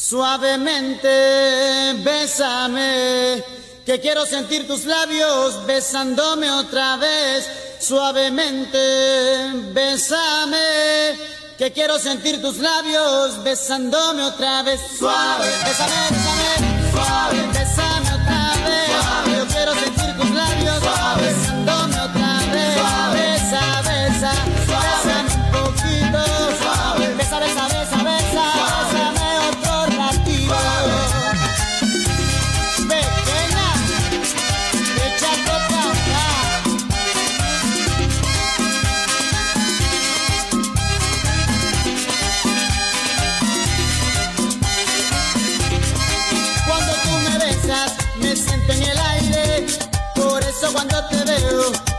Suavemente, bésame, que quiero sentir tus labios besándome otra vez. Suavemente, bésame, que quiero sentir tus labios besándome otra vez. Suave, bésame, bésame, suave, bésame otra vez. Suave, yo quiero sentir tus labios suave, besándome otra vez. Suave, besa, besa, bésame un poquito. Suave, besa, besa, besa, besa, bésame otro ratito. Pequeña, échate pa' acá. Cuando tú me besas, me siento en el aire. Por eso cuando te veo